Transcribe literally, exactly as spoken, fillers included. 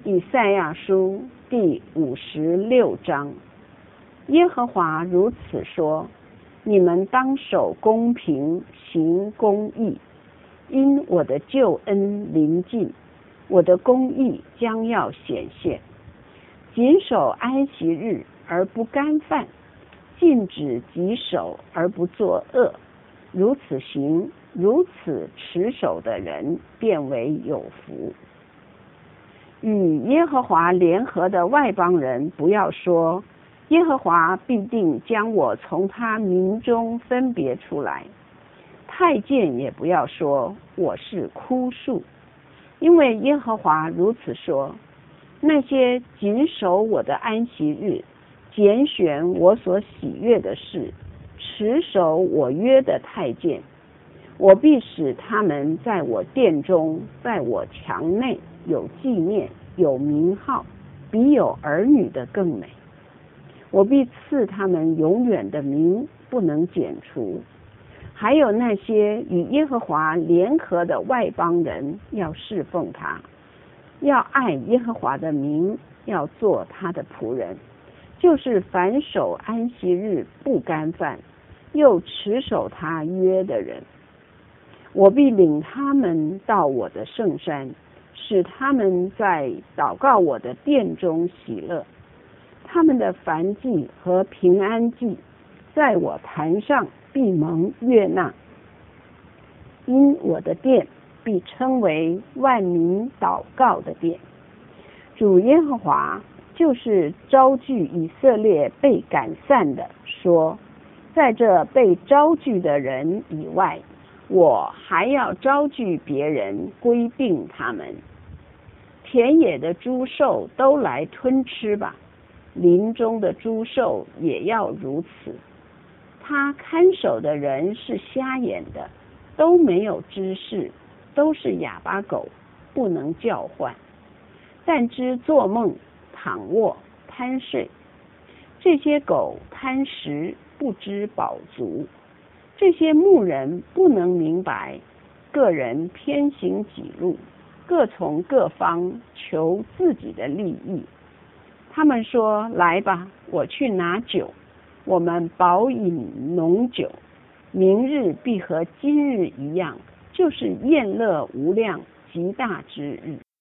以赛亚书第五十六章，耶和华如此说：你们当守公平，行公义，因我的救恩临近，我的公义将要显现。谨守安息日而不干犯，禁止己手而不作恶，如此行，如此持守的人，便为有福。与耶和华联合的外邦人，不要说耶和华必定将我从他民中分别出来。太监也不要说我是枯树，因为耶和华如此说：那些谨守我的安息日，拣选我所喜悦的事，持守我约的太监，我必使他们在我殿中，在我墙内有纪念，有名号，比有儿女的更美。我必赐他们永远的名，不能剪除。还有那些与耶和华联合的外邦人，要侍奉他，要爱耶和华的名，要做他的仆人，就是凡守安息日不干犯，又持守他约的人。我必领他们到我的圣山，使他们在祷告我的殿中喜乐。他们的燔祭和平安祭，在我坛上必蒙悦纳，因我的殿必称为万民祷告的殿。主耶和华就是招聚以色列被赶散的，说：在这被招聚的人以外，我还要招聚别人归并他们。田野的诸兽都来吞吃吧，林中的诸兽也要如此。他看守的人是瞎眼的，都没有知识，都是哑巴狗，不能叫唤，但知做梦，躺卧，贪睡。这些狗贪食，不知饱足。这些牧人不能明白，个人偏行己路，各从各方求自己的利益。他们说：来吧，我去拿酒，我们饱饮浓酒，明日必和今日一样，就是宴乐无量极大之日。